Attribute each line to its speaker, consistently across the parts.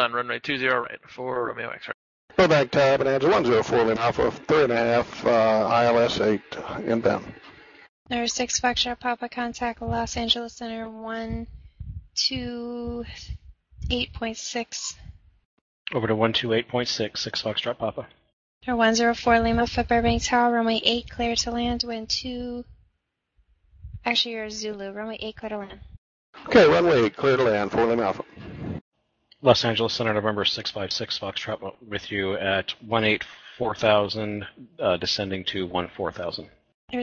Speaker 1: on runway 20 right for Romeo X-ray.
Speaker 2: Go back to Bonanza 104 Lima Alpha, 3.5, ILS 8 inbound.
Speaker 3: Number 6 Foxtrot Papa, contact Los Angeles Center 128.6.
Speaker 4: Over to 128.6, 6 Foxtrot Papa.
Speaker 3: Number 104 Lima for Burbank Tower, runway 8, clear to land, wind 2. Actually, you're Zulu, runway 8, clear to land.
Speaker 2: Okay, runway 8, clear to land, 4 Lima Alpha.
Speaker 4: Los Angeles Center, November 656, Foxtrot with you at 184,000, descending to 14,000.
Speaker 3: Number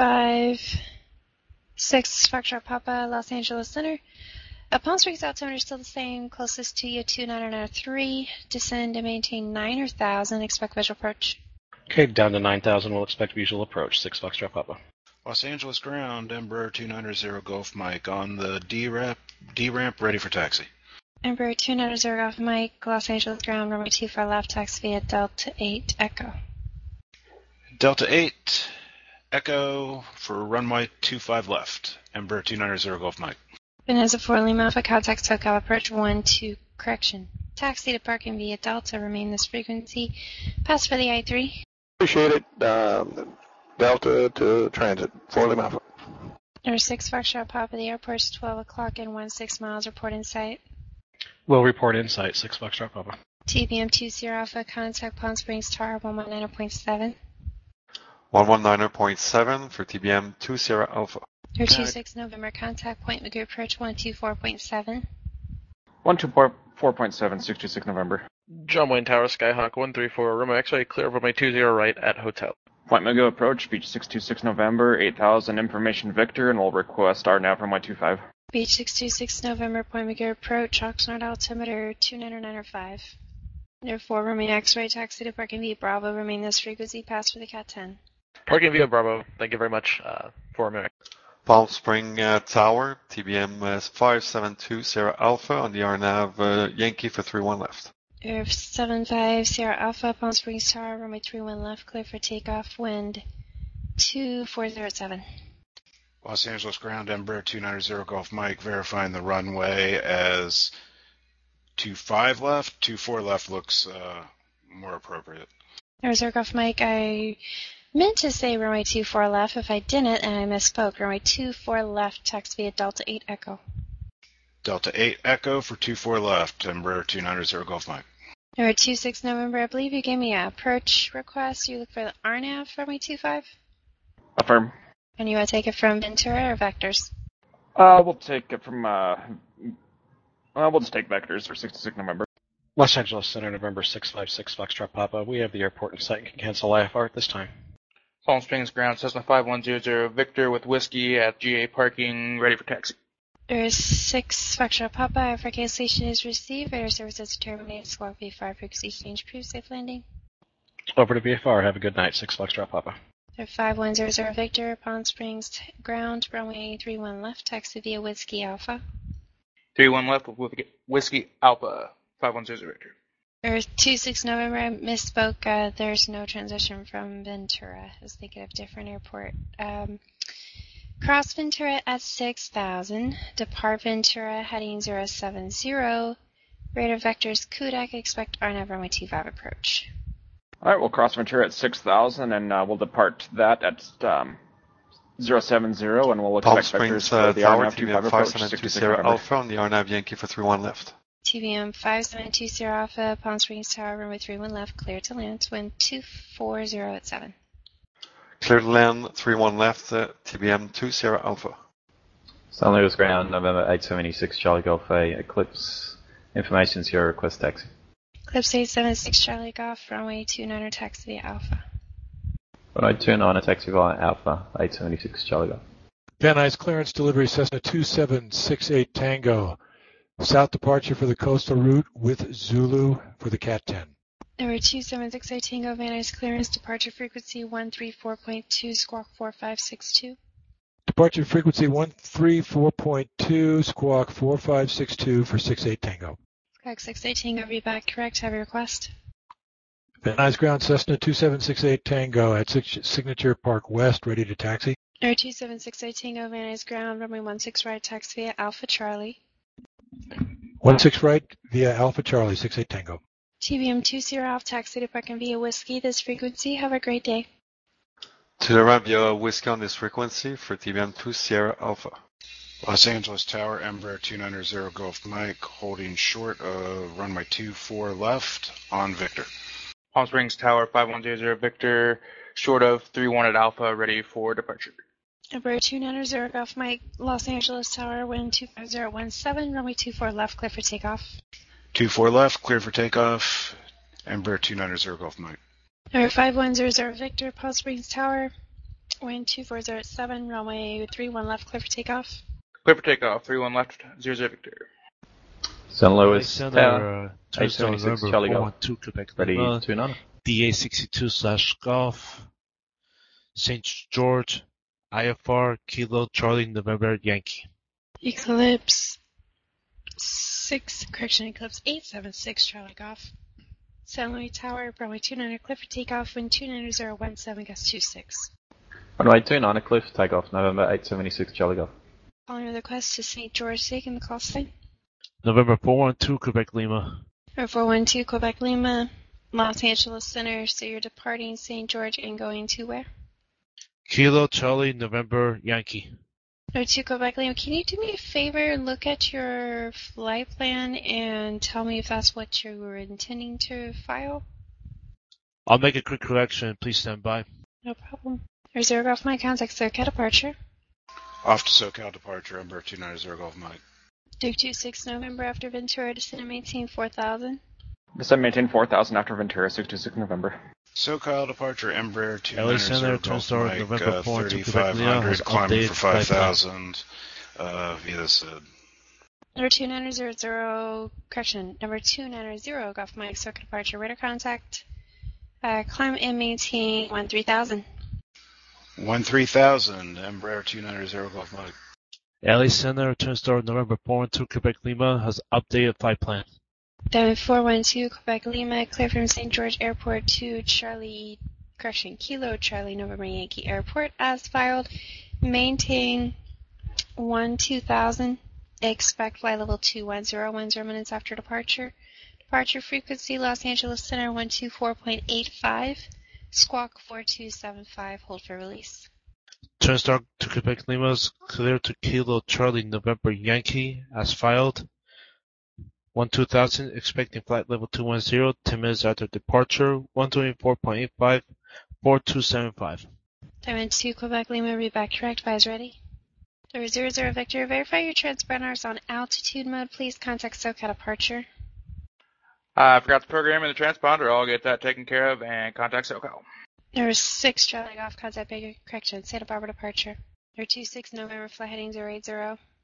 Speaker 3: 656 Foxtrot Papa, Los Angeles Center. Palm Springs altimeter is still the same, closest to you 2993. Descend and maintain 9,000, expect visual approach.
Speaker 4: Okay, down to 9,000, we'll expect visual approach, 6 Foxtrot Papa.
Speaker 5: Los Angeles ground, Embraer 290 Golf Mike on the D-ramp, ready for taxi.
Speaker 3: Embraer 290 Golf Mike, Los Angeles ground, runway 24 left, taxi via Delta 8 Echo.
Speaker 5: Delta 8, Echo for runway 25 left, Embraer 290 Golf Mike.
Speaker 3: Bonanza 4 Lima Alpha, contact SoCal approach 12, correction. Taxi to parking via Delta, remain this frequency. Pass for the I-3.
Speaker 2: Appreciate it. Delta to transit, 4 Lima Alpha.
Speaker 3: Number 6 Foxtrot Papa, the airport's 12 o'clock and 16 miles, report in sight.
Speaker 4: We'll report in sight, 6 Foxtrot Papa.
Speaker 3: TBM 20 Alpha, contact Palm Springs Tower 119.7.
Speaker 6: 119.7 for TBM 20 Alpha.
Speaker 3: Number 26 November, contact Point Magoo approach 124.7.
Speaker 7: 124.7, 626 November.
Speaker 1: John Wayne Tower, Skyhawk 134, Romeo X-ray, clear runway 20 right at hotel.
Speaker 7: Point Magoo approach, Beach 626 November, 8,000 information Victor, and we'll request RNAV from 125.
Speaker 3: Beach 626 November, Point Magoo approach, Oxnard altimeter 29905. Number 4 Romeo X-ray, taxi to parking via Bravo, remain this frequency, pass for the Cat 10.
Speaker 1: Parking via Bravo, thank you very much for America.
Speaker 6: Palm Spring Tower, TBM 5720 Alpha on the RNAV Yankee for 31 left.
Speaker 3: Air 75 Sierra Alpha, Palm Springs Tower, runway 31 left, clear for takeoff, wind 2407.
Speaker 5: Los Angeles ground, Embraer 290 Golf Mike, verifying the runway as 25 left. 24 left looks more appropriate.
Speaker 3: There's our Golf Mike. I meant to say runway 24 left. If I didn't, and I misspoke, runway 24 left, taxi via Delta 8 Echo.
Speaker 5: Delta 8 Echo for 24 left, Embraer 290 Golf Mike.
Speaker 3: Number 26 November, I believe you gave me a approach request. You look for the RNAV for runway 25?
Speaker 7: Affirm.
Speaker 3: And you want to take it from Ventura or Vectors?
Speaker 7: We'll take it from, we'll just take Vectors for 66 November.
Speaker 4: Los Angeles Center, November 656, Foxtrot Papa. We have the airport in sight and can cancel IFR at this time.
Speaker 8: Palm Springs ground, Cessna 5100 Victor with whiskey at GA parking, ready for taxi.
Speaker 3: There's 6 Foxtrot Papa. FRK station is received. Radar services terminated. Squawk V5 frequency change. Proof safe landing.
Speaker 4: Over to VFR. Have a good night, 6 Foxtrot Papa.
Speaker 3: 5100 Victor, Palm Springs ground, runway 31 left, taxi via Whiskey Alpha.
Speaker 8: 31 left with whiskey Alpha, 5100 Victor.
Speaker 3: 26 November, I misspoke. There's no transition from Ventura. I was thinking of a different airport. Cross Ventura at 6,000. Depart Ventura heading 070. Radar vectors Kudak. Expect RNAV runway 25 approach.
Speaker 7: All right, we'll cross Ventura at 6,000, and we'll depart that at 070, and we'll
Speaker 6: Palm
Speaker 7: expect
Speaker 6: Springs
Speaker 7: vectors for the
Speaker 6: Tower,
Speaker 7: RNAV 25
Speaker 6: TBM
Speaker 7: approach,
Speaker 6: 5720 Alpha on the RNAV Yankee for 31 left.
Speaker 3: TBM 5720 Alpha, Palm Springs Tower, runway 31 left, clear to land, wind 240 at 7.
Speaker 6: Clear to land, 31 left, TBM 20 Alpha.
Speaker 9: San Luis ground, November 876 Charlie Golf A, Eclipse. Information Sierra request taxi.
Speaker 3: Eclipse 876 Charlie Golf, runway 29 taxi via Alpha.
Speaker 9: Runway 29 taxi via Alpha, 876 Charlie Golf.
Speaker 10: Van Nuys clearance delivery Cessna 2768 Tango. South departure for the coastal route with Zulu for the Cat 10.
Speaker 3: Number 2768 Tango, Van Nuys clearance, departure frequency 134.2, squawk 4562.
Speaker 10: Departure frequency 134.2, squawk 4562 for 68 Tango.
Speaker 3: Squawk 68 Tango, read back correct, have your request.
Speaker 10: Van Nuys ground Cessna 2768 Tango at Signature Park West, ready to taxi.
Speaker 3: Number 2768 Tango, Van Nuys ground, runway 16 right, taxi via Alpha Charlie.
Speaker 10: 16 right via Alpha Charlie, 68 Tango.
Speaker 3: TBM 20 off taxi departing via Whiskey this frequency. Have a great day.
Speaker 6: To the right via Whiskey on this frequency for TBM 2 Sierra Alpha.
Speaker 5: Los Angeles Tower, Embraer 290 Golf Mike, holding short of runway 24 left on Victor.
Speaker 8: Palm Springs Tower 5100 Victor, short of 31 at Alpha, ready for departure.
Speaker 3: Embraer 290 Golf Mike, Los Angeles Tower, wind 25017, runway 24 left, clear for takeoff.
Speaker 5: 24 left, clear for takeoff. Embraer 290 Golf Mike.
Speaker 3: Embraer 5100 Victor, Palm Springs Tower, wind 2407, runway 31 left, clear for takeoff.
Speaker 8: Clear for takeoff, 31 left, 00 Victor.
Speaker 9: St. Louis Tower,
Speaker 11: Touchdown
Speaker 9: 876
Speaker 11: November
Speaker 9: Charlie Golf.
Speaker 11: 412 Quebec
Speaker 9: Ready
Speaker 11: Lima,
Speaker 9: 29.
Speaker 11: DA62/Golf, St. George, IFR, Kilo, Charlie, November, Yankee.
Speaker 3: Eclipse 876 Charlie Golf. San Luis Tower, runway 29 clear for takeoff, wind 29017, gust 26.
Speaker 9: Runway 29 Cliff, takeoff, November 876 Charlie Golf.
Speaker 3: Following the request to St. George, taking the call sign.
Speaker 11: November 412 Quebec Lima.
Speaker 3: 412 Quebec Lima, Los Angeles Center, so you're departing St. George and going to where?
Speaker 11: Kilo, Charlie, November, Yankee.
Speaker 3: 02 Quebec Lima, can you do me a favor, look at your flight plan and tell me if that's what you were intending to file?
Speaker 11: I'll make a quick correction. Please stand by.
Speaker 3: No problem. Reserve off my contact, SoCal departure.
Speaker 5: Off to SoCal departure, Embraer 290 Golf Mike.
Speaker 3: Duke 26 November after Ventura, descend and maintain 4000.
Speaker 7: Descend maintain 4000 after Ventura, 626 November.
Speaker 5: SoCal departure, Embraer
Speaker 11: LA
Speaker 5: 290
Speaker 11: Center,
Speaker 5: Golf
Speaker 11: Transtar,
Speaker 5: Mike,
Speaker 11: November 4 to Quebec Lima,
Speaker 5: 3500,
Speaker 11: has
Speaker 5: climbing
Speaker 11: updated
Speaker 5: for
Speaker 11: flight plan.
Speaker 5: 5000 via the SID.
Speaker 3: Number 2900, correction, number 290 Golf Mike, SoCal departure, radar contact. Climb and maintain 13,000.
Speaker 5: 13,000, Embraer 290 Golf Mike.
Speaker 11: LA Center, Transtar, November 4 to Quebec Lima, has updated flight plan.
Speaker 3: Diamond 412 Quebec Lima, clear from St. George Airport to Kilo Charlie November Yankee Airport as filed. Maintain 12,000. Expect flight level 210, 10 minutes after departure. Departure frequency Los Angeles Center 124.85. Squawk 4275. Hold for release.
Speaker 11: Transtar to Quebec Lima's clear to Kilo, Charlie, November Yankee as filed. 12,000, expecting flight level 210, 10 minutes after departure, 124.85, 4275.
Speaker 3: Diamond 2 Quebec Lima, read back correct, advise ready. 00 Victor, verify your transponders on altitude mode, please contact SoCal departure.
Speaker 8: I forgot the program in the transponder, I'll get that taken care of and contact SoCal.
Speaker 3: Number 6 Charlie Golf, contact Baker, correction, Santa Barbara departure. Number 26 November, flight heading 080.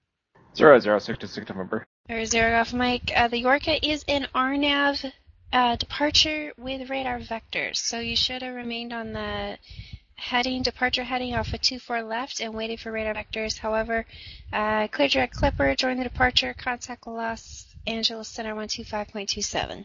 Speaker 7: 0066 November.
Speaker 3: 00 Golf Mike, the Yorka is in RNAV departure with radar vectors, so you should have remained on the departure heading off of 24 left and waited for radar vectors. However, clear direct Clipper, join the departure, contact Los Angeles Center 125.27.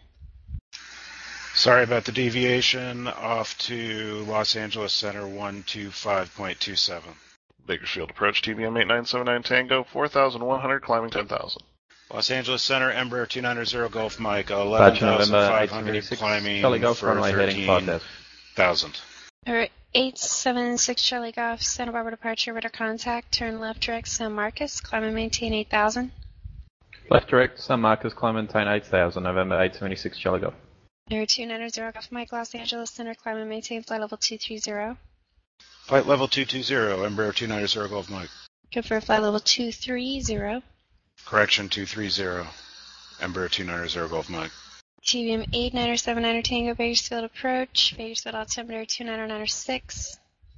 Speaker 5: Sorry about the deviation, off to Los Angeles Center 125.27.
Speaker 12: Bakersfield approach, TBM 8979 Tango, 4,100, climbing 10,000.
Speaker 5: Los Angeles Center, Embraer 290 Golf Mike,
Speaker 9: November
Speaker 5: 11,500,
Speaker 9: 876
Speaker 5: climbing
Speaker 9: Charlie Golf,
Speaker 5: for
Speaker 9: runway heading
Speaker 5: 13,000.
Speaker 3: Alright, 876 Charlie Golf, Santa Barbara departure, radar contact, turn left direct San Marcos, climb and maintain 8,000.
Speaker 9: Left direct, San Marcos, climb and maintain 8,000, November 876 Charlie Golf.
Speaker 3: Number 290 Golf Mike, Los Angeles Center, climb and maintain flight level 230.
Speaker 5: Flight level 220, Embraer 290 Golf Mike.
Speaker 3: Confirm flight level 230.
Speaker 5: Correction 230, Embraer 290 Golf Mike.
Speaker 3: TBM 8979 Tango, Bakersfield approach, Bakersfield altimeter 29096.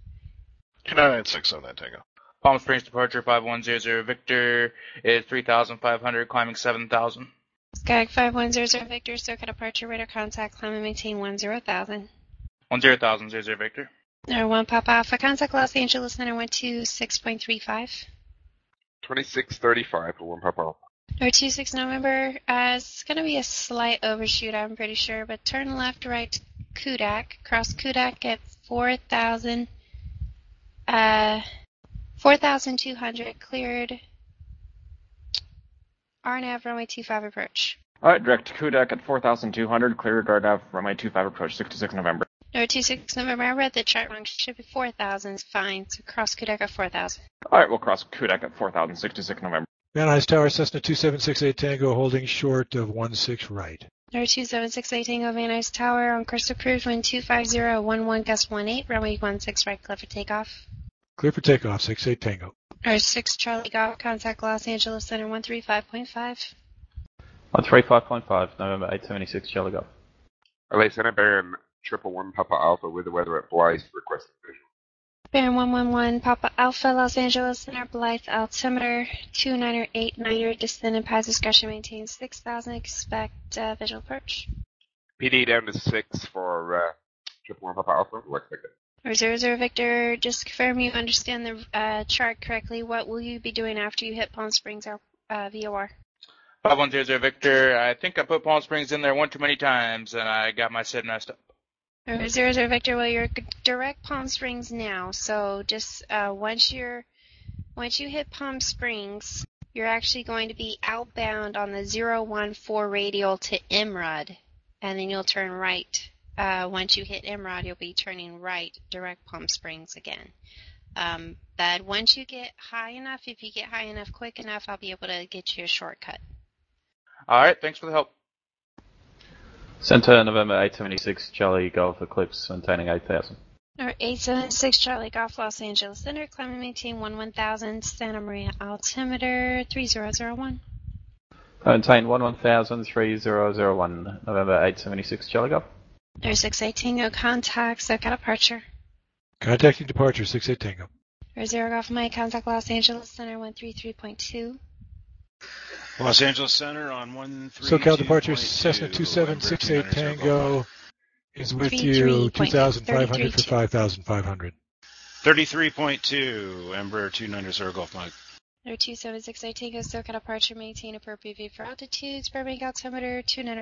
Speaker 12: 2996 on that Tango.
Speaker 8: Palm Springs departure 5100 Victor is 3,500, climbing 7,000.
Speaker 3: Skyag 5100 Victor, SoCal departure, radar contact, climb and maintain 10,000.
Speaker 8: 10,000, 00 Victor.
Speaker 3: Number 1 Papa Alpha, contact Los Angeles Center 126.35.
Speaker 12: 2635 for 1 Papa Alpha.
Speaker 3: Number 26 November, it's going to be a slight overshoot, I'm pretty sure, but turn left, right, Kudak, cross Kudak at 4,200, cleared RNAV runway 25 approach.
Speaker 7: Alright, direct to Kudak at 4,200, clear RNAV runway 25 approach, 66 November.
Speaker 3: No, 26 November, I read the chart wrong. Should be 4,000, it's fine. So cross Kudak at 4,000.
Speaker 7: Alright, we'll cross Kudak at 4,000, 66 November.
Speaker 10: Van Nuys Tower, Cessna 2768 Tango, holding short of 16 right.
Speaker 3: No, 2768 Tango, Van Nuys Tower, on course approved, wind 250, 11, gust 18, runway 16 right, clear for takeoff.
Speaker 10: Clear for takeoff, 68 Tango.
Speaker 3: Or 6 Charlie Golf, contact Los Angeles Center 135.5.
Speaker 9: 135.5, November 876 Charlie Golf.
Speaker 13: LA Center, Baron 111 Papa Alpha with the weather at Blythe, requesting visual.
Speaker 3: Baron 111, Papa Alpha, Los Angeles Center, Blythe, altimeter 2989er, descend and pass discretion, maintain 6,000, expect visual approach.
Speaker 13: PD down to 6 for 111 Papa Alpha, we'll expect it.
Speaker 3: Or 00 Victor, just to confirm you understand the chart correctly, what will you be doing after you hit Palm Springs VOR?
Speaker 8: 5100 Victor, I think I put Palm Springs in there one too many times, and I got my SID messed up.
Speaker 3: Or 00 Victor, well, you're direct Palm Springs now, so just once you hit Palm Springs, you're actually going to be outbound on the 014 radial to Emerald, and then you'll turn right. Once you hit Emerald, you'll be turning right, direct Palm Springs again. But once you get high enough, if you get high enough quick enough, I'll be able to get you a shortcut.
Speaker 8: All right, thanks for the help.
Speaker 9: Center, November 876 Charlie Golf, Eclipse, maintaining 8,000.
Speaker 3: Or 876 Charlie Golf, Los Angeles Center, climb and maintain 11,000, Santa Maria altimeter 3001.
Speaker 9: Maintain 11,000, 3001, November 876 Charlie Golf.
Speaker 3: Or 68 Tango, contact SoCal departure.
Speaker 10: Contacting departure, 68 Tango.
Speaker 3: Or 0 Golf Mike, contact Los Angeles Center 133.2.
Speaker 5: Los Angeles Center on 132.2.
Speaker 10: SoCal departure, Cessna 2768 Tango is with you, 2,500 for 5,500.
Speaker 5: 33.2, Embraer 290 Golf Mike.
Speaker 3: Or 2768 Tango, SoCal departure, maintain appropriate view for altitudes, Burbank altimeter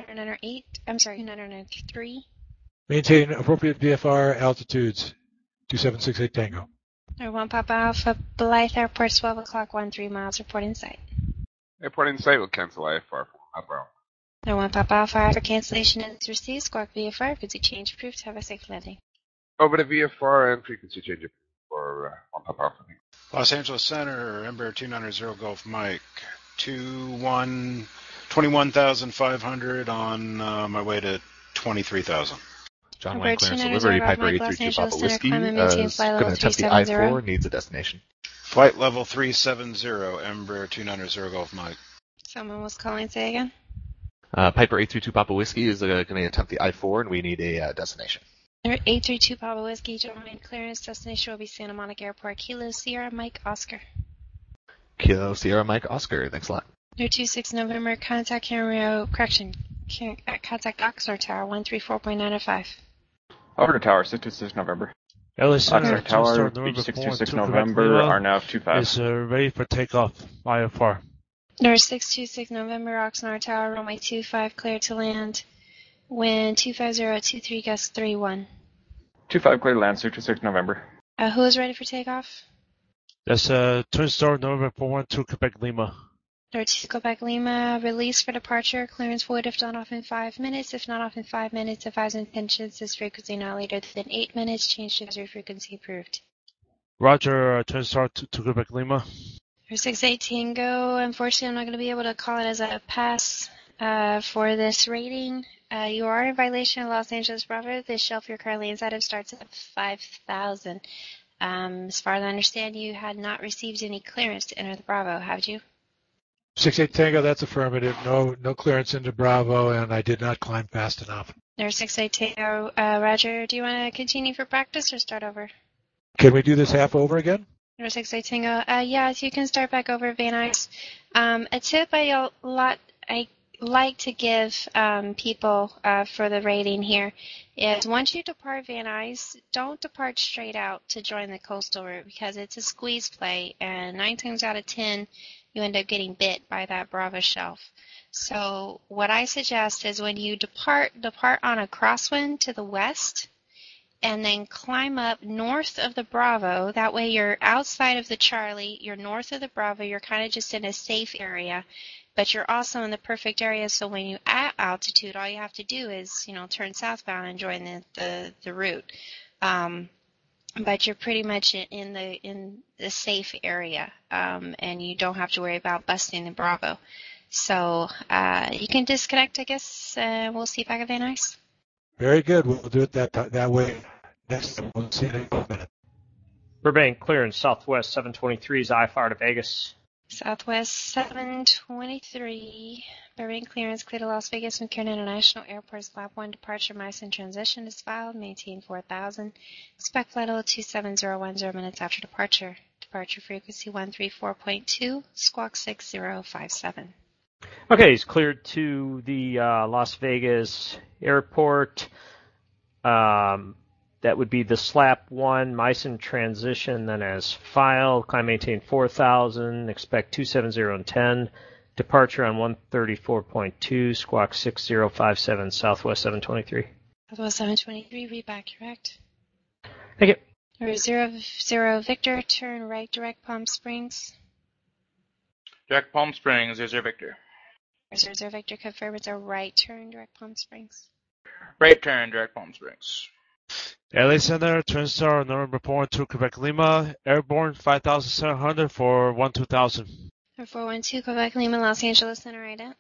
Speaker 3: 2993.
Speaker 10: Maintain appropriate VFR altitudes, 2768 Tango.
Speaker 3: Or 1 Papa Alpha, Blythe Airport, 12 o'clock, 13 miles, report in sight.
Speaker 13: Airport in sight will cancel IFR for Papa Alpha.
Speaker 3: Or 1 Papa Alpha, after cancellation is received, squawk VFR, frequency change approved, have a safe landing.
Speaker 13: Over the VFR and frequency change for 1 Papa Alpha.
Speaker 5: Los Angeles Center, Embraer 290 Golf Mike, 21,500 on my way to 23,000.
Speaker 14: John Wayne clearance delivery, Piper 832 Papa Whiskey, going to attempt the I-4, needs a destination.
Speaker 5: Flight level 370, Embraer 290 Golf Mike.
Speaker 3: Someone was calling, say again?
Speaker 14: Piper 832 Papa Whiskey is going to attempt the I-4, and we need a destination.
Speaker 3: 832 Papa Whiskey, John Wayne clearance, destination will be Santa Monica Airport, Kilo Sierra Mike Oscar.
Speaker 14: Kilo Sierra Mike Oscar, thanks a lot.
Speaker 3: 26 November, contact Camarillo, contact Oxnard Tower, 134.905.
Speaker 7: Over to Tower, 66 November.
Speaker 11: LA Center,
Speaker 7: Oxnard Tower,
Speaker 11: November
Speaker 7: 626 November, RNAV 25.
Speaker 11: Is ready for takeoff, IFR.
Speaker 3: Number 626 November, Oxnard Tower, runway 25, clear to land. Wind 25023, gust 31.
Speaker 7: 25 clear to land, 626 November.
Speaker 3: Who is ready for takeoff?
Speaker 11: That's Twin Star, November 412, Quebec Lima.
Speaker 3: Number 2, Quebec Lima, release for departure. Clearance void if not off in 5 minutes. If not off in 5 minutes, advise intentions. This frequency not later than 8 minutes. Change to advisory frequency approved.
Speaker 11: Roger, Twin Star to Quebec Lima.
Speaker 3: For 68 Tango, unfortunately I'm not going to be able to call it as a pass for this rating. You are in violation of Los Angeles Bravo. The shelf you're currently inside of starts at 5,000. As far as I understand, you had not received any clearance to enter the Bravo, have you?
Speaker 10: 68 Tango, that's affirmative. No clearance into Bravo, and I did not climb fast enough.
Speaker 3: There's 68 Tango. Roger, do you want to continue for practice or start over?
Speaker 10: Can we do this half over again?
Speaker 3: There's 68 Tango. Yes, you can start back over, Van Nuys. A tip I like to give people for the rating here is once you depart Van Nuys, don't depart straight out to join the coastal route because it's a squeeze play, and 9 times out of 10 you end up getting bit by that Bravo shelf. So what I suggest is when you depart on a crosswind to the west and then climb up north of the Bravo. That way you're outside of the Charlie, you're north of the Bravo, you're kind of just in a safe area. but you're also in the perfect area. So when you at altitude, all you have to do is, turn southbound and join the route. But you're pretty much in the safe area, and you don't have to worry about busting the Bravo. So you can disconnect, I guess. We'll see back at Van Nuys.
Speaker 10: Very good. We'll do it that way. Next time, we'll see you in a minute.
Speaker 15: Burbank clearance, Southwest 723 is IFR to Vegas.
Speaker 3: Southwest 723, Burbank clearance, clear to Las Vegas, McCarran International Airport, Flap 1 departure, MICE in transition is filed, maintain 4000. Expect flight level 27010 minutes after departure. Departure frequency 134.2, squawk 6057.
Speaker 15: Okay, he's cleared to the Las Vegas airport. That would be the SLAP 1, MICE in transition, then as filed, climb maintain 4000, expect 27010, departure on 134.2, squawk 6057, Southwest 723.
Speaker 3: Southwest 723, read back, correct?
Speaker 15: Thank you.
Speaker 3: 00 Victor, turn right, direct Palm Springs.
Speaker 8: Direct Palm Springs, 00 Victor.
Speaker 3: 00 Victor, confirm it's a right turn, direct Palm Springs.
Speaker 8: Right turn, direct Palm Springs.
Speaker 11: LA Center, Twin Star, November 412, Quebec Lima, airborne 5,700 for 12,000.
Speaker 3: 412, Quebec Lima, Los Angeles Center, ident.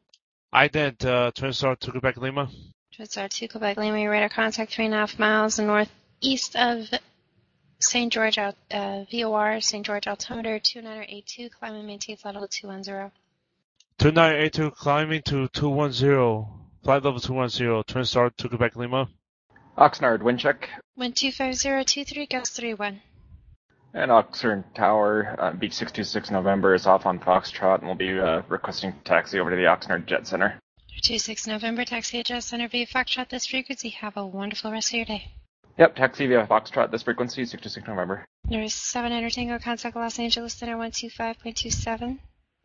Speaker 11: Ident, Twin Star to Quebec Lima.
Speaker 3: Twin Star 2, Quebec Lima, your radar contact 3.5 miles northeast of St. George, VOR, St. George altimeter 2982, climb and maintain flight level 210.
Speaker 11: 2982, climbing to 210, flight level 210, Twin Star to Quebec Lima.
Speaker 7: Oxnard, wind check.
Speaker 3: Wind 25023, gust 31.
Speaker 7: And Oxnard Tower, Beach 626 November is off on Foxtrot, and we'll be requesting taxi over to the Oxnard Jet Center.
Speaker 3: 26 November, taxi at Jet Center via Foxtrot this frequency. Have a wonderful rest of your day.
Speaker 7: Yep, taxi via Foxtrot this frequency, 626 November.
Speaker 3: There's 700 Tango, contact Los Angeles Center 125.27.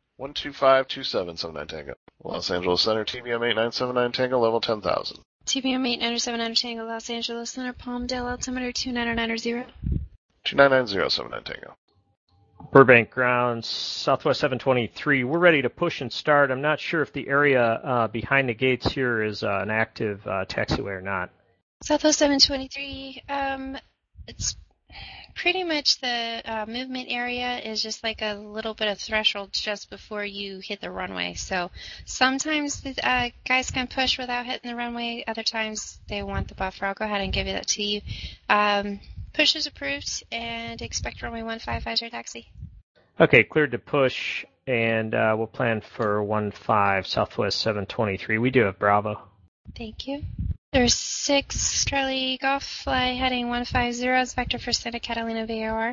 Speaker 12: 12527, 79 Tango. Los Angeles Center, TBM 8979 Tango, level 10,000.
Speaker 3: TBM 897 Tango, Los Angeles Center, Palmdale, altimeter 2990.
Speaker 12: 2990, 79 Tango.
Speaker 15: Burbank grounds, Southwest 723. We're ready to push and start. I'm not sure if the area behind the gates here is an active taxiway or not.
Speaker 3: Southwest 723, it's pretty much the movement area is just like a little bit of threshold just before you hit the runway. So sometimes the guys can push without hitting the runway. Other times they want the buffer. I'll go ahead and give you that to you. Push is approved, and expect runway 1550 taxi.
Speaker 15: Okay, cleared to push, and we'll plan for 15 Southwest 723. We do have Bravo.
Speaker 3: Thank you. There's 6 Charlie Golf, fly heading 150, is vector for Santa Catalina VOR.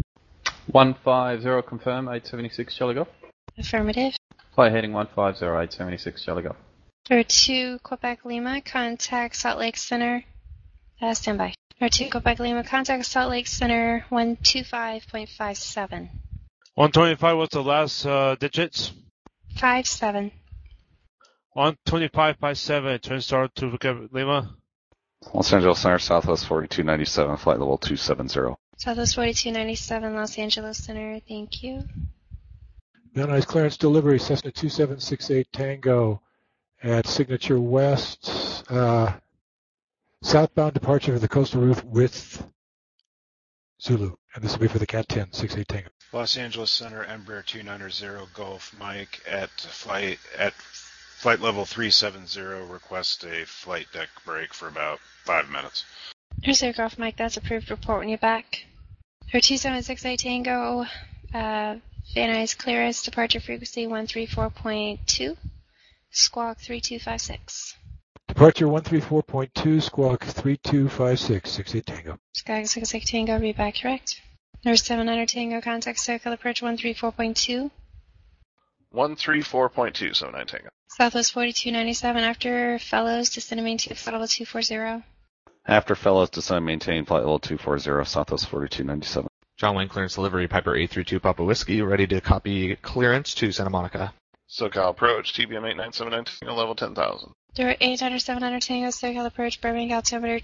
Speaker 9: 150, confirm, 876 Charlie Golf.
Speaker 3: Affirmative.
Speaker 9: Fly heading 150, 876 Charlie Golf.
Speaker 3: There are 2 Quebec Lima, contact Salt Lake Center, standby. There are 2 Quebec Lima, contact Salt Lake Center, 125.57.
Speaker 11: 125, what's the last digits?
Speaker 3: 57.
Speaker 11: 125.7, Twin Star to Quebec Lima.
Speaker 14: Los Angeles Center, Southwest 4297, flight level 270.
Speaker 3: Southwest 4297, Los Angeles Center, thank you.
Speaker 10: Van Nuys clearance delivery, Cessna 2768 Tango at Signature West. Southbound departure for the coastal route with Zulu. And this will be for the Cat 10, 68 Tango.
Speaker 5: Los Angeles Center, Embraer 290 Golf Mike at flight level 370, request a flight deck break for about 5 minutes.
Speaker 3: Here's your Golf Mike, that's approved, report when you're back. For 2768 Tango, Van Nuys clearance, departure frequency 134.2, squawk 3256.
Speaker 10: Departure 134.2, squawk 3256, 68 Tango.
Speaker 3: Sky 66 Tango, read back correct. There's 700 Tango, contact circle approach 134.2.
Speaker 12: 134.2, 79 Tango.
Speaker 3: Southwest 4297, after Fellows, descend and maintain flight level 240.
Speaker 14: After Fellows, descend and maintain flight level 240, Southwest 4297. John Wayne clearance delivery, Piper 832 Papa Whiskey, ready to copy clearance to Santa Monica.
Speaker 12: SoCal approach, TBM 8979 Tango, level 10,000.
Speaker 3: There are 800, 700 Tango, SoCal approach, Burbank altimeter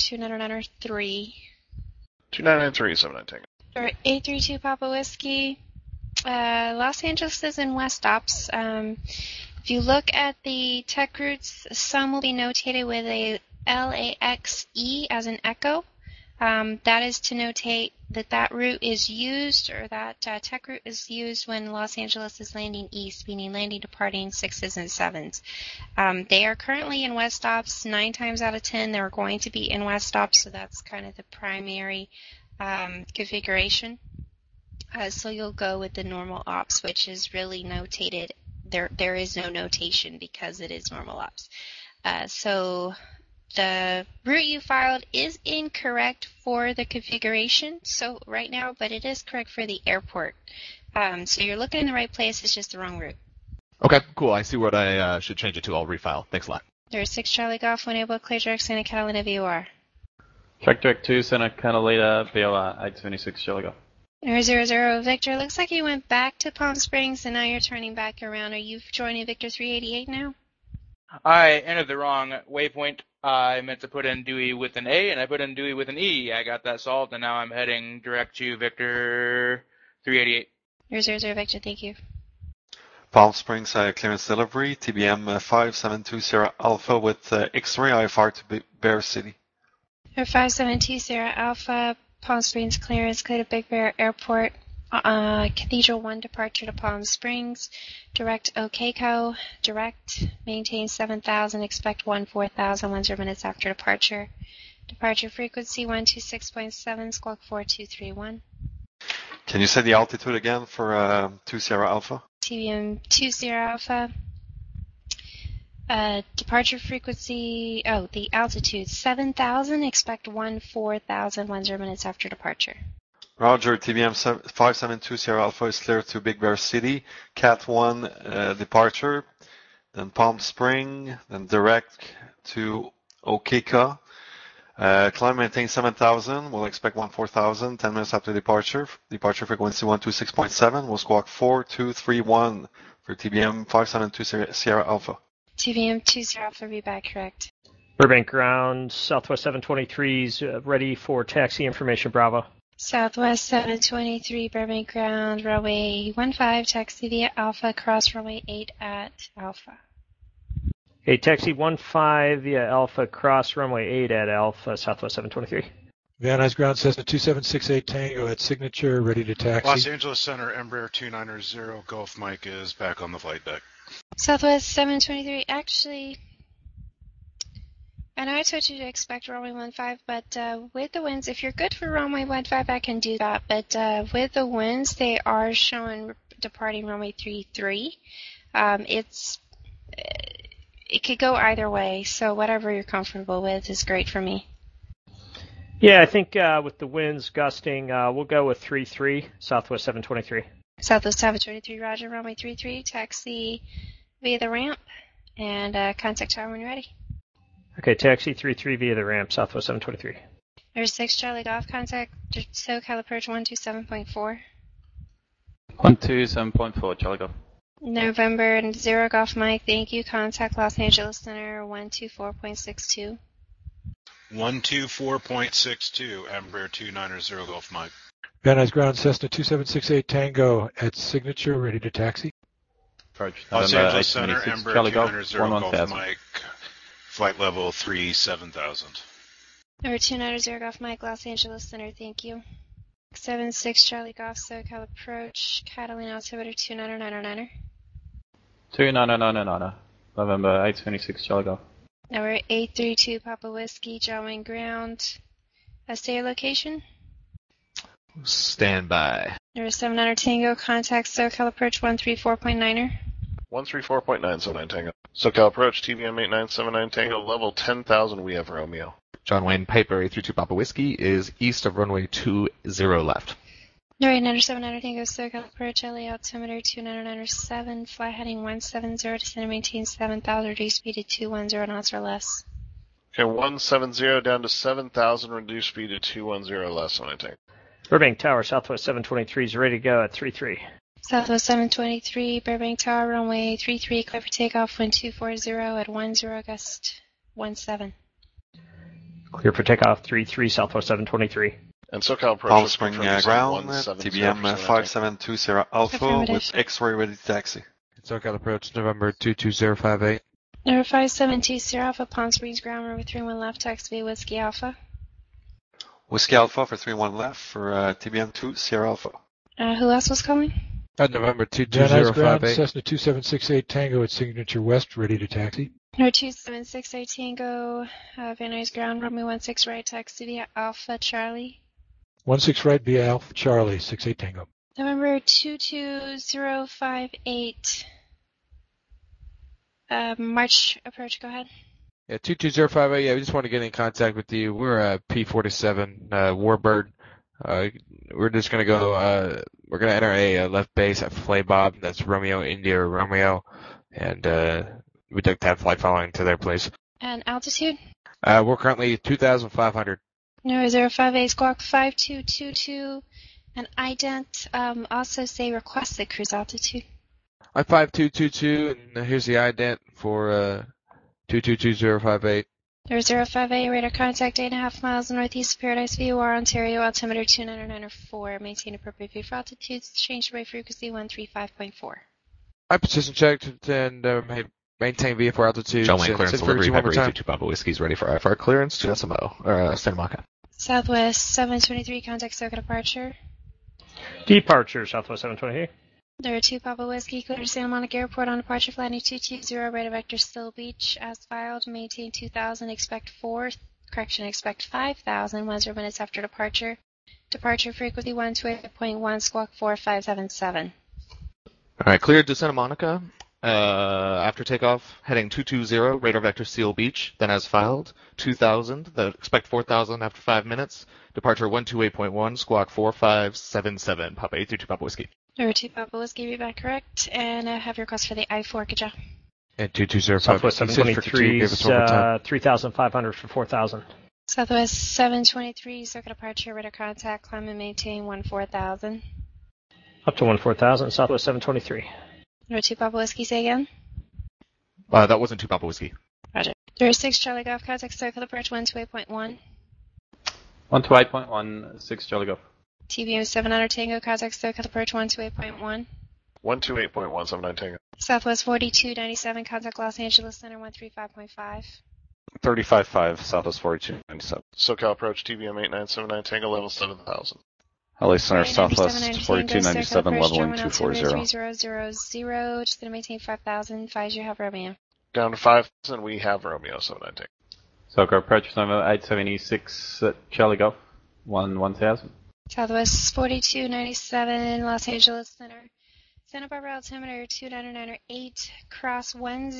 Speaker 3: 2993.
Speaker 12: 2993, 79 Tango.
Speaker 3: There are 832 Papa Whiskey, Los Angeles is in West Ops. If you look at the tech routes, some will be notated with a LAXE as an echo. That is to notate that route is used, or that tech route is used when Los Angeles is landing east, meaning landing departing 6s and 7s. They are currently in West Ops. 9 times out of 10, they're going to be in West Ops, so that's kind of the primary configuration. So you'll go with the normal ops, which is really notated. There is no notation because it is normal ops. So the route you filed is incorrect for the configuration right now, but it is correct for the airport. So you're looking in the right place, it's just the wrong route.
Speaker 14: Okay, cool. I see what I should change it to. I'll refile. Thanks a lot.
Speaker 3: There's 6 Charlie Golf, 1 able, clear direct Santa Catalina VOR.
Speaker 9: Track direct 2, Santa Catalina, VOR, 826 Charlie Golf.
Speaker 3: 000 Victor, looks like you went back to Palm Springs and now you're turning back around. Are you joining Victor 388 now?
Speaker 8: I entered the wrong waypoint. I meant to put in Dewey with an A, and I put in Dewey with an E. I got that solved, and now I'm heading direct to Victor 388.
Speaker 3: 000 Victor, thank you.
Speaker 6: Palm Springs clearance delivery, TBM 5720 Alpha with X-ray IFR to Bear City.
Speaker 3: 5720 Alpha, Palm Springs clearance, clear to Big Bear Airport. Cathedral 1 departure to Palm Springs. Direct OKCO. Direct. Maintain 7,000. Expect 4000 10 minutes after departure. Departure frequency 126.7. Squawk 4231.
Speaker 6: Can you say the altitude again for 2 Sierra Alpha?
Speaker 3: TBM 2 Sierra Alpha. Departure frequency, the altitude 7,000. Expect 4000 10 minutes after departure.
Speaker 6: Roger, TBM 572 Sierra Alpha is clear to Big Bear City. Cat 1 departure, then Palm Spring, then direct to Okeka. Climb maintain 7,000. We'll expect 14,000 10 minutes after departure. Departure frequency 126.7. We'll squawk 4231 for TBM 572 Sierra Alpha.
Speaker 3: TBM 2 Sierra Alpha, be back correct.
Speaker 15: Burbank ground, Southwest 723's ready for taxi information, Bravo.
Speaker 3: Southwest 723, Burbank ground, runway 15, taxi via Alpha, cross runway 8 at Alpha.
Speaker 15: Okay, taxi 15 via Alpha, cross runway 8 at Alpha, Southwest 723.
Speaker 10: Van Nuys ground, Cessna 2768 Tango at signature, ready to taxi.
Speaker 5: Los Angeles Center, Embraer 290 Golf Mike is back on the flight deck.
Speaker 3: Southwest 723, actually, I know I told you to expect runway 15, but with the winds, if you're good for runway 15, I can do that. But with the winds, they are showing departing runway 33. It could go either way, so whatever you're comfortable with is great for me.
Speaker 15: Yeah, I think with the winds gusting, we'll go with 33, Southwest 723.
Speaker 3: Southwest 723, roger, runway 33, taxi via the ramp, and contact tower when you're ready.
Speaker 15: Okay, taxi 33 via the ramp, Southwest 723.
Speaker 3: There's 6 Charlie Golf, contact SoCal approach 127.4.
Speaker 9: 127.4, Charlie Golf.
Speaker 3: November 0 Golf Mike, thank you. Contact Los Angeles Center 124.62.
Speaker 5: 124.62, Embraer 290 Golf Mike.
Speaker 10: Van Nuys ground, Cessna 2768 Tango at signature, ready to taxi.
Speaker 9: Approach
Speaker 5: Los
Speaker 9: November
Speaker 5: Angeles Center,
Speaker 9: 826,
Speaker 5: Embraer
Speaker 9: Charlie Golf,
Speaker 5: 290 Golf
Speaker 9: 11,000.
Speaker 5: Mike. Flight level 37,000.
Speaker 3: Number 290 Golf Mike, Los Angeles Center, thank you. 76 Charlie Golf, SoCal approach, Catalina altimeter 299er.
Speaker 9: 29999, November 826, Charlie Golf.
Speaker 3: Number 832 Papa Whiskey, John Wayne ground. Stay your location.
Speaker 14: Stand by.
Speaker 3: Number 700 Tango, contact SoCal approach 134.9er.
Speaker 12: 134.979 Tango. SoCal approach, TBM 8979 Tango, level 10,000, we have Romeo.
Speaker 14: John Wayne Piper, 832 Papa Whiskey, is east of runway 20 left.
Speaker 3: Number 700 Tango, SoCal approach, LA altimeter 29907, fly heading 170, descend and maintain 7,000, reduce speed to 210 knots or less.
Speaker 12: Okay, 170 down to 7,000, reduce speed to 210 less on I Tango.
Speaker 15: Burbank Tower, Southwest 723 is ready to go at 33.
Speaker 3: Southwest 723, Burbank Tower, runway 33, clear for takeoff, wind 240 at 10, gust 17.
Speaker 15: Clear for takeoff 33, Southwest 723.
Speaker 12: And SoCal approach
Speaker 6: Palm
Speaker 12: was
Speaker 6: Spring
Speaker 12: confirmed
Speaker 6: ground,
Speaker 12: 170
Speaker 6: TBM
Speaker 12: for
Speaker 6: 570 Alpha
Speaker 3: Affirmative.
Speaker 6: with X-ray ready taxi.
Speaker 11: SoCal approach November 22058.
Speaker 3: Number 5720 Alpha, Palm Springs ground runway 31 left, taxi Whiskey Alpha.
Speaker 6: Whiskey Alpha for 31 left for TBM 2 Sierra Alpha.
Speaker 3: Who else was calling?
Speaker 11: November
Speaker 10: Van Nuys ground,
Speaker 11: 22058.
Speaker 10: Cessna 2768 Tango at Signature West, ready to taxi.
Speaker 3: Number 2768 Tango, Van Nuys ground runway 16 right, taxi via Alpha Charlie.
Speaker 10: 16 right via Alpha Charlie, 68 Tango.
Speaker 3: November 22058. March approach, go ahead.
Speaker 11: Yeah, 22058. Yeah, we just want to get in contact with you. We're P47 Warbird. We're just gonna go. We're gonna enter a left base at Flaybob. That's Romeo India Romeo, and we'd like to have flight following to their place.
Speaker 3: And altitude?
Speaker 11: We're currently 2,500.
Speaker 3: No, 058 Squawk 5222. And ident, also say requested cruise altitude.
Speaker 11: I-5222, and here's the ident for 222058.
Speaker 3: There's 058 radar contact 8.5 miles northeast of Paradise VOR, Ontario, altimeter 29904. Maintain appropriate view for altitudes. Change by frequency 135.4.
Speaker 11: I position checked and maintain VFR altitude.
Speaker 14: John Wayne clearance delivery,
Speaker 11: one more
Speaker 14: Piper
Speaker 11: time.
Speaker 14: 82 Papa Whiskey's ready for IFR clearance to SMO, or Santa Monica.
Speaker 3: Southwest 723, contact SoCal departure.
Speaker 15: Departure, Southwest 723.
Speaker 3: There are 2 Papa Whiskey, clear to Santa Monica Airport on departure flight 220, radar vector Still Beach, as filed, maintain 2,000, expect 5,000, 10 minutes after departure. Departure frequency 128.1, squawk 4577.
Speaker 14: Alright, cleared to Santa Monica. After takeoff, heading 220, radar vector Seal Beach, then as filed, 2,000, expect 4,000 after 5 minutes. Departure 128.1, squawk 4577, Papa 832 Papa Whiskey.
Speaker 3: There are 2 Papa Whiskey, read back correct, and I have your request for the I-4, good job.
Speaker 11: And 2205.
Speaker 15: Southwest 723 is 3,500 for 4,000.
Speaker 3: Southwest 723, circuit departure, radar contact, climb and maintain 14,000.
Speaker 15: Up to 14,000, Southwest 723.
Speaker 3: There are 2 Papa Whiskey, say again.
Speaker 14: That wasn't 2 Papa Whiskey.
Speaker 3: Roger. There are 6 Charlie Golf, contact circle approach 128.1.
Speaker 9: 128.1, 6 Charlie Golf.
Speaker 3: TBM 700 Tango, contact circle approach 128.1.
Speaker 12: 128.179 Tango.
Speaker 3: Southwest 4297, contact Los Angeles Center 135.5.
Speaker 16: 35.5, Southwest 4297.
Speaker 12: SoCal approach TBM 8979 Tango, level 7,000.
Speaker 16: LA Center, Southwest
Speaker 3: 4297,
Speaker 16: 4297, leveling 240.
Speaker 3: 3000, just going to maintain 5,000, advise you have Romeo.
Speaker 12: Down to 5,000, we have Romeo 79 Tango.
Speaker 9: SoCal approach number 876 Charlie Golf, 1,000.
Speaker 3: Southwest 4297, Los Angeles Center. Santa Barbara altimeter 29908, cross 10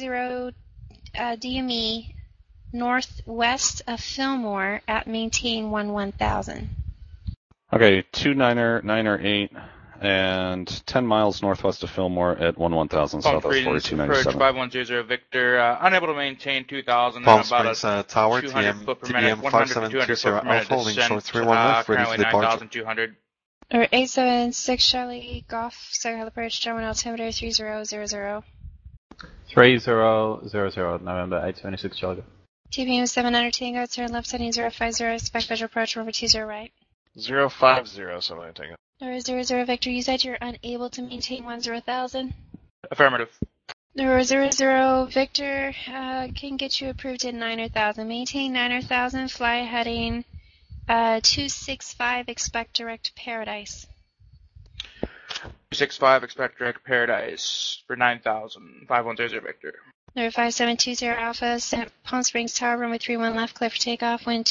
Speaker 3: DME northwest of Fillmore at maintain 11,000.
Speaker 16: Okay, 29908 and 10 miles northwest of Fillmore at 11,000,
Speaker 8: Palm
Speaker 16: Southwest
Speaker 8: Springs, approach
Speaker 16: 4297.
Speaker 8: 5100 Victor, unable to maintain 2,000
Speaker 6: Palm
Speaker 8: and about
Speaker 6: Springs
Speaker 8: a
Speaker 6: Tower,
Speaker 8: 200
Speaker 6: TM,
Speaker 8: foot per minute,
Speaker 6: TBM
Speaker 8: 100 to 200 foot per minute
Speaker 6: Alpha, holding short
Speaker 8: descent,
Speaker 6: 31 left, ready for
Speaker 8: currently
Speaker 6: departure.
Speaker 8: 9,200.
Speaker 3: Or 876 Charlie Golf, circle approach, German altimeter 3000.
Speaker 9: 3000, November 876 Charlie Golf.
Speaker 3: TBM 700 Tango, turn left heading 050, expect visual approach, number 20 right.
Speaker 12: 050 79 Tango.
Speaker 3: Number 00 Victor, you said you're unable to maintain 10,000.
Speaker 8: Affirmative.
Speaker 3: Number 00 Victor, can get you approved at 9,000. Maintain 9,000, fly heading 265, expect direct Paradise.
Speaker 8: 265, expect direct Paradise for 9,000. 5100 Victor.
Speaker 3: Number 5720 Alpha, Palm Springs Tower, runway 31 left, clear for takeoff, wind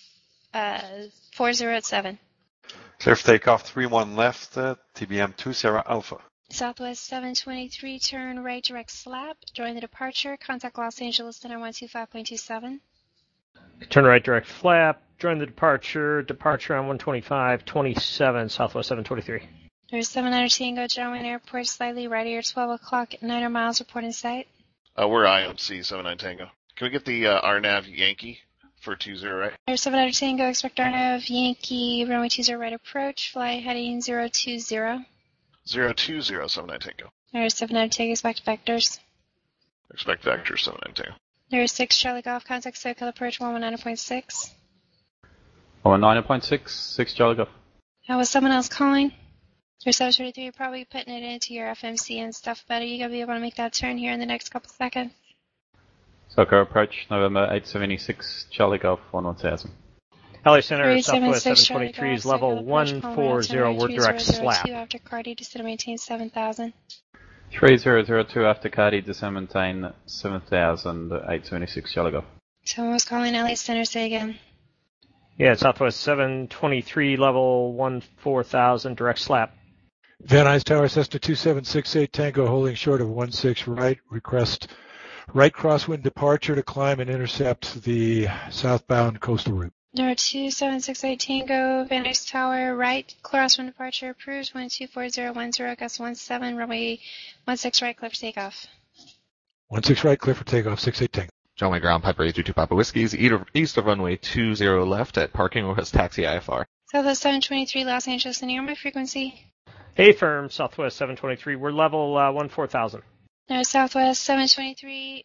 Speaker 3: 240 at 7.
Speaker 6: Clear for takeoff, 31 left, TBM 2 Sierra Alpha.
Speaker 3: Southwest 723, turn right, direct slap, join the departure, contact Los Angeles Center 125.27.
Speaker 15: Turn right, direct flap, join the departure on 125.27, Southwest 723.
Speaker 3: There's 700 Tango, John Wayne Airport, slightly right here, 12 o'clock, 9 miles, report in sight.
Speaker 12: We're IMC 79 Tango. Can we get the RNAV Yankee for 20 right?
Speaker 3: There's 700 Tango, expect RNAV Yankee, runway 20 right approach, fly heading 020.
Speaker 12: 020 79 Tango.
Speaker 3: There's 700 Tango, expect vectors.
Speaker 12: Expect vector 79 Tango.
Speaker 3: There's 6 Charlie Golf, contact circle approach 119.6.
Speaker 9: Or 9.6 Charlie Golf.
Speaker 3: Was someone else calling? Or 733, you're probably putting it into your FMC and stuff, but are you going to be able to make that turn here in the next couple seconds?
Speaker 9: Soccer approach, November 876 Charlie Golf 11000.
Speaker 15: LA Center,
Speaker 3: 376
Speaker 15: Southwest
Speaker 3: Charlie
Speaker 15: 723 is
Speaker 3: Golf,
Speaker 15: level
Speaker 3: Echo approach,
Speaker 15: 140, we're direct slap.
Speaker 3: 002 after Cardi, descend and maintain 7000.
Speaker 9: 3002 after Cardi, descend and maintain 7000, 876 Charlie Golf.
Speaker 3: Someone was calling LA Center, say again.
Speaker 15: Yeah, Southwest 723, level 14000, direct slap.
Speaker 10: Van Nuys Tower, Cessna 2768 Tango, holding short of 16 right. Request right crosswind departure to climb and intercept the southbound coastal route.
Speaker 3: Number 2768 Tango, Van Nuys Tower, right, crosswind departure approved, 124010, gust 17, runway 16 right, clear for takeoff.
Speaker 10: 16 right, clear for takeoff, 68 Tango.
Speaker 14: John Wayne Ground, Piper 822 Papa Whiskies, east of runway 20 left at parking, request taxi IFR.
Speaker 3: Southwest 723 Los Angeles, and my frequency.
Speaker 15: Hey firm, Southwest 723, we're level 14000.
Speaker 3: No, Southwest 723,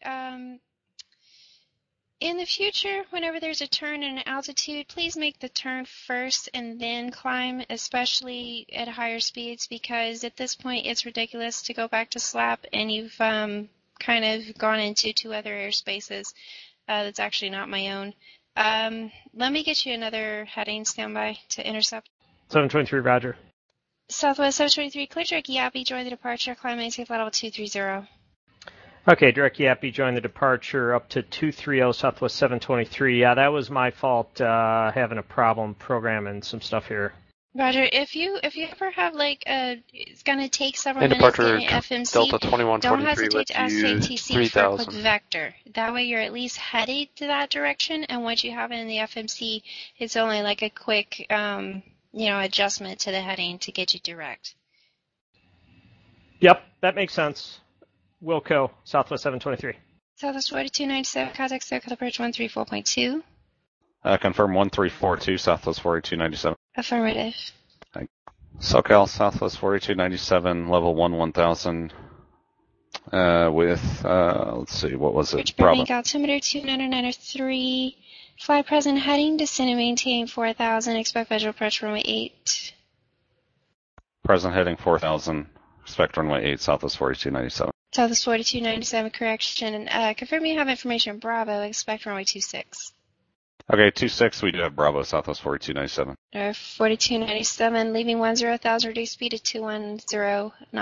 Speaker 3: in the future, whenever there's a turn in altitude, please make the turn first and then climb, especially at higher speeds, because at this point it's ridiculous to go back to slap and you've kind of gone into 2 other airspaces that's actually not my own. Let me get you another heading standby to intercept.
Speaker 15: 723, roger.
Speaker 3: Southwest 723, clear direct Yappy, join the departure, climb maintain flight level 230.
Speaker 15: Okay, direct Yappy, join the departure up to 230 Southwest 723. Yeah, that was my fault having a problem programming some stuff here.
Speaker 3: Roger, if you ever have it's gonna take several
Speaker 17: And
Speaker 3: minutes
Speaker 17: departure
Speaker 3: getting FMC,
Speaker 17: Delta 2143,
Speaker 3: don't hesitate to ask
Speaker 17: let's use
Speaker 3: ATC for a quick
Speaker 17: 3000.
Speaker 3: vector. That way you're at least headed to that direction, and once you have it in the FMC, it's only like a quick, adjustment to the heading to get you direct.
Speaker 15: Yep, that makes sense. Wilco, Southwest 723.
Speaker 3: Southwest 4297, contact circle approach 134.2.
Speaker 16: Confirm 1342 Southwest 4297.
Speaker 3: Affirmative.
Speaker 16: SoCal Southwest 4297, level 1000. With let's see, what was it? Bravo.
Speaker 3: Burbank altimeter 29903. Fly present heading, descend and maintain 4000. Expect visual approach runway 8.
Speaker 16: Present heading 4000. Expect runway 8 Southwest 4297.
Speaker 3: Southwest 4297, correction. Confirm you have information Bravo. Expect runway 26.
Speaker 16: Okay, 26, we do have Bravo Southwest 4297.
Speaker 3: 4297, leaving 10,000, reduced speed to 210 knots.